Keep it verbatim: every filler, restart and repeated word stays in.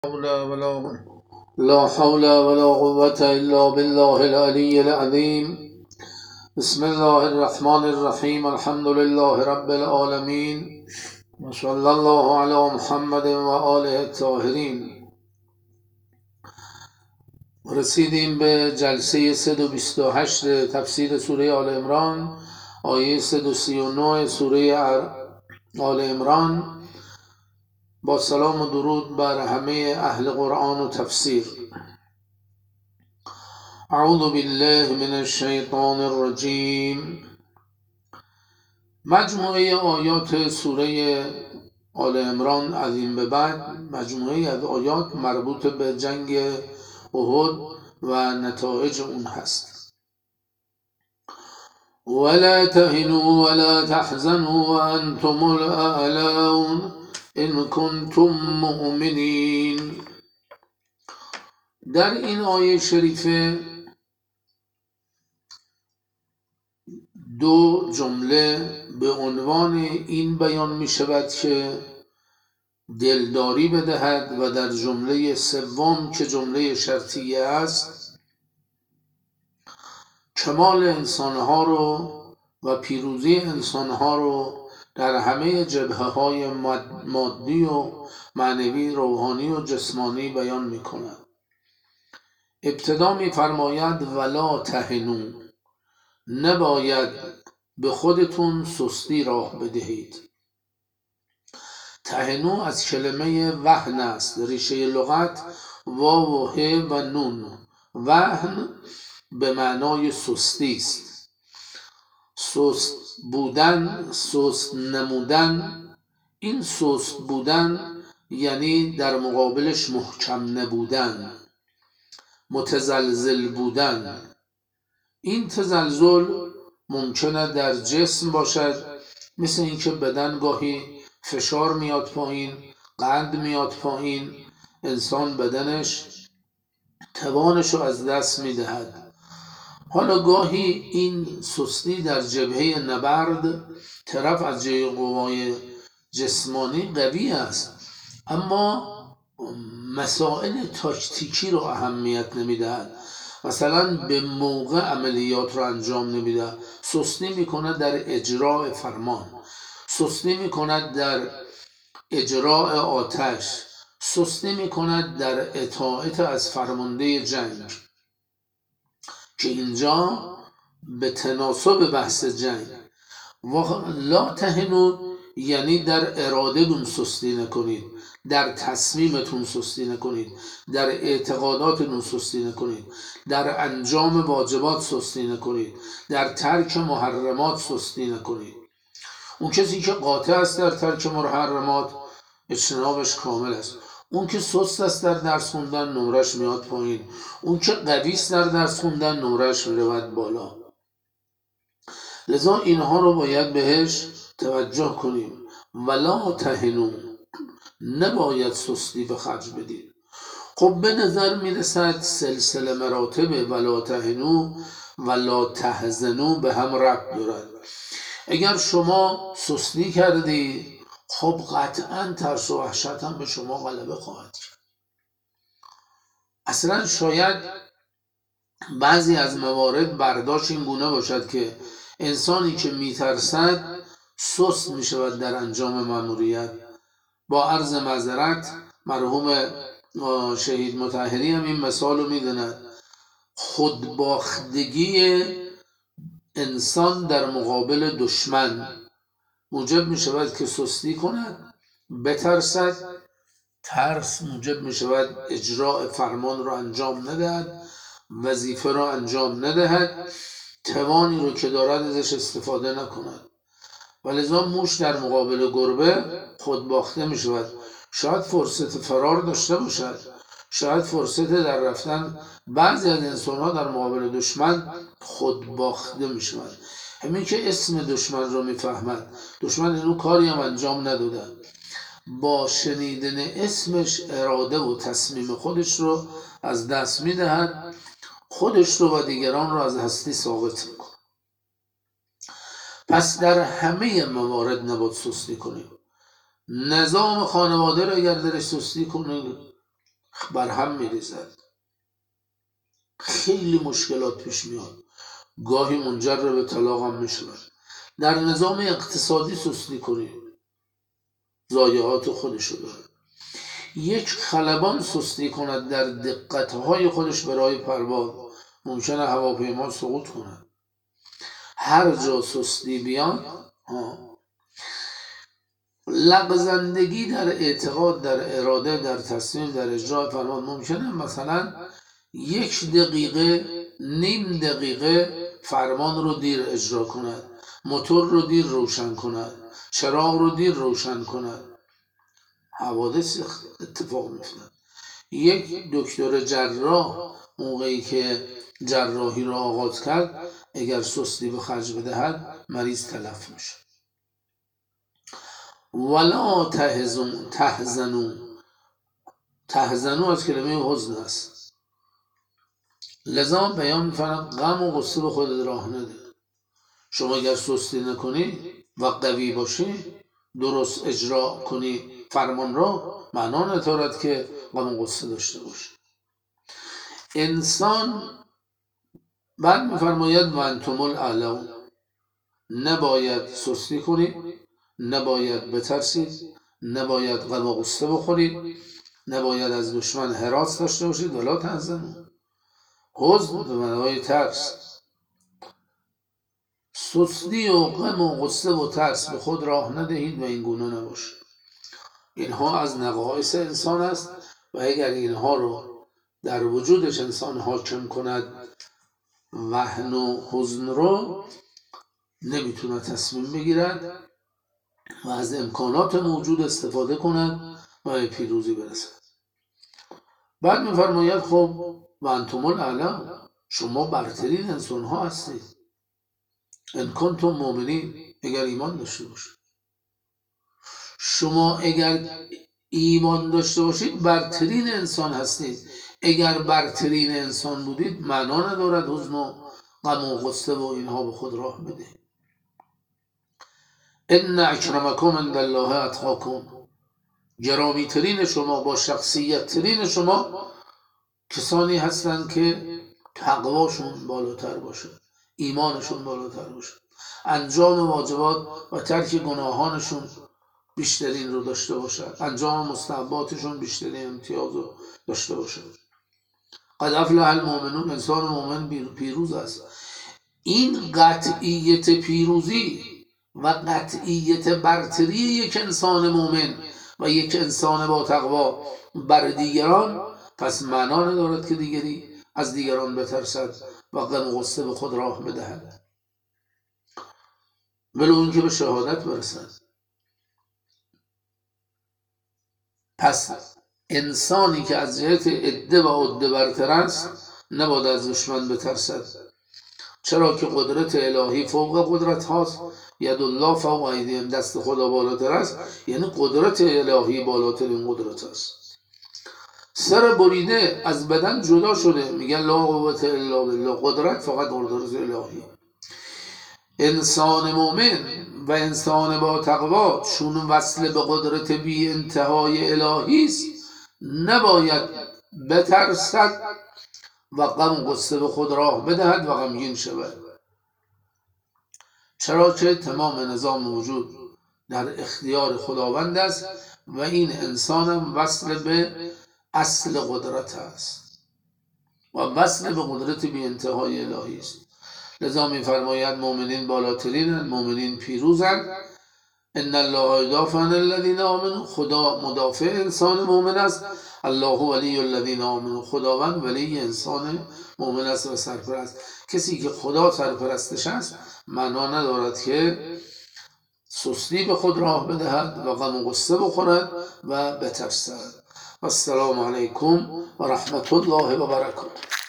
حول ولا لا حول ولا قوة إلا بالله العلي العظيم. بسم الله الرحمن الرحيم. الحمد لله رب العالمين وصلى الله على محمد و آله الطاهرین. رسیدیم به جلسه صد و بیست و هشت تفسیر سوره آل عمران، آیه صد و سی و نه سوره آل عمران. با سلام و درود بر همه اهل قرآن و تفسیر. اعوذ بالله من الشیطان الرجیم. مجموعه آیات سوره آل عمران از این به بعد مجموعه از آیات مربوط به جنگ احد و نتایج اون هست. ولا تهنوا ولا تحزنوا وانتم الاعلون ان کنتم مؤمنین. در این آیه شریفه دو جمله به عنوان این بیان می شود که دلداری بدهد و در جمله سوم که جمله شرطیه است کمال انسانها رو و پیروزی انسانها رو در همه جبهه های مادی و معنوی، روحانی و جسمانی بیان می کند. ابتدا می فرماید ولا تهنوا، نباید به خودتون سستی راه بدهید. تهنو از کلمه وهن است، ریشه لغت واو و ه و نون. وهن به معنای سستی است، سست بودن، سست نمودن. این سست بودن یعنی در مقابلش محکم نبودن، متزلزل بودن. این تزلزل ممکنه در جسم باشد، مثل اینکه بدن گاهی فشار میاد پایین، قند میاد پایین، انسان بدنش توانش رو از دست میدهد. حالا گاهی این سستی در جبهه نبرد، طرف از جهه قوای جسمانی قوی است اما مسائل تاکتیکی رو اهمیت نمیدهد. مثلا به موقع عملیات رو انجام نمیده، سستی میکند در اجراع فرمان، سستی میکند در اجراع آتش، سستی میکند در اطاعت از فرمانده جنگ، که اینجا به تناسب بحث جنگ. و لا تهنوا یعنی در اراده دون سستی نکنید، در تصمیمتون سستی نکنید، در اعتقاداتتون سستی نکنید، در انجام واجبات سستی نکنید، در ترک محرمات سستی نکنید. اون کسی که قاطع است در ترک محرمات اجتنابش کامل است. اون که سست است در درس خوندن نمرش میاد پایین، اون که قوی است در درس خوندن نمرش میرود بالا. لذا اینها رو باید بهش توجه کنیم. ولا تهنوا، نباید سستی به خرج بدید. خب به نظر میرسد سلسله مراتب ولا تهنوا ولا تحزنوا به هم ربط دارد. اگر شما سستی کردی، خب قطعا ترس و وحشت هم به شما غلبه خواهد کرد. اصلا شاید بعضی از موارد برداشت این گونه باشد که انسانی که میترسد سست میشود در انجام مأموریت. با عرض معذرت مرحوم شهید مطهری هم این مثال رو میدند. خودباختگی انسان در مقابل دشمن موجب میشود که سستی کند، بترسد. ترس موجب میشود اجراع فرمان رو انجام ندهد، وظیفه رو انجام ندهد، توانی رو که دارد ازش استفاده نکند. ولذا موش در مقابل گربه خودباخته می شود. شاید فرصت فرار داشته باشد، شاید فرصت در رفتن. بعضی از انسان ها در مقابل دشمن خودباخته می شود، همین که اسم دشمن رو می فهمد، دشمن اینو کاری هم انجام نداده، با شنیدن اسمش اراده و تصمیم خودش رو از دست می دهد، خودش رو و دیگران رو از هستی ثابت می کند. پس در همه موارد نباید سستی کنیم. نظام خانواده رو اگر درش سستی کنید بر هم میریزد، خیلی مشکلات پیش میاد، گاهی منجر به طلاق هم میشود. در نظام اقتصادی سستی کنید، ضایعات خودشو داره. یک خلبان سستی کند در دقتهای خودش برای پرواز، ممکنه هواپیما سقوط کند. هر جا سستی بیاد، لغزندگی در اعتقاد، در اراده، در تصمیم، در اجرای فرمان، ممکنه مثلا یک دقیقه، نیم دقیقه فرمان رو دیر اجرا کند، موتور رو دیر روشن کند، چراغ رو دیر روشن کند. حوادث اتفاق میفتند. یک دکتر جراح موقعی که جراحی را آغاز کرد، اگر سستی به خرج بدهد مریض تلف میشه. ولا تهزن تهزنو تهزنو از کلمه حزن است. لذا بیان می‌فرماید غم و غصه به خودت راه نده. شما اگر سستی نکنی و قوی باشی، درست اجرا کنی فرمان را، معنا ندارد که غم و غصه داشته باشی. انسان بعد می‌فرماید و انتم الاعلون، نباید سستی کنید، نباید بترسید، نباید غم و غصه بخورید، نباید از دشمن هراس داشته باشید. ولا تحزنوا، حزن به معنای ترس، سستی و غم و غصه و ترس به خود راه ندهید و این گونه نباشید. اینها از نقایص انسان است و اگر اینها رو در وجودش انسان حاکم کند، وهن و حزن رو، نمیتونه تصمیم بگیرد و از امکانات موجود استفاده کند و به پیروزی برسد. بعد میفرماید خب و انتم الاعلی، شما برترین انسان ها هستید. ان کنتم مؤمنین، اگر ایمان داشته باشید. شما اگر ایمان داشته باشید برترین انسان هستید. اگر برترین انسان بودید، معنا ندارد حزن و غم و غصه و اینها به خود راه بدهید. ان اکرمکم عند الله اتقاکم، گرامی ترین شما، با شخصیت ترین شما کسانی هستند که تقواشون بالاتر باشه، ایمانشون بالاتر باشه، انجام واجبات و ترک گناهانشون بیشترین رو داشته باشد، انجام مستحباتشون بیشترین امتیاز رو داشته باشد. قد افلح المؤمنون، انسان مؤمن پیروز است. این قطعیت پیروزی و قطعیت برتری یک انسان مؤمن و یک انسان با تقوا بر دیگران، پس معنا ندارد که دیگری از دیگران بترسد و غم و غصه به خود راه بدهد، ولو اینکه به شهادت برسد. پس انسانی که از جهت عده و عده برتر است، نباید از دشمن بترسد، چرا که قدرت الهی فوق قدرت هاست. ید الله فوق ایدیهم، دست خدا بالاتر است، یعنی قدرت الهی بالاترین قدرت است. سر بریده از بدن جدا شده، میگن لا قوت الا بالله، قدرت فقط قدرت الهی. انسان مؤمن و انسان با تقوا چون وصل به قدرت بی انتهای الهی است، نباید بترسد و غم و غصه به خود راه بدهد و غمگین شود، چرا که تمام نظام وجود در اختیار خداوند است و این انسان هم وصل به اصل قدرت است و وصل به قدرت بی انتهای الهی است. لذا می‌فرماید مؤمنین بالاترینند، مؤمنین پیروزند. ان الله یدافع عن الذین آمنوا، خدا مدافع انسان مؤمن است. الله ولی الذین آمنوا، خداوند ولی انسان مؤمن است و سرپرست. کسی که خدا سرپرستش است، معنا ندارد که سستی به خود راه بدهد و غم و غصه بخورد و بترسد. و السلام علیکم و رحمت الله و برکاته.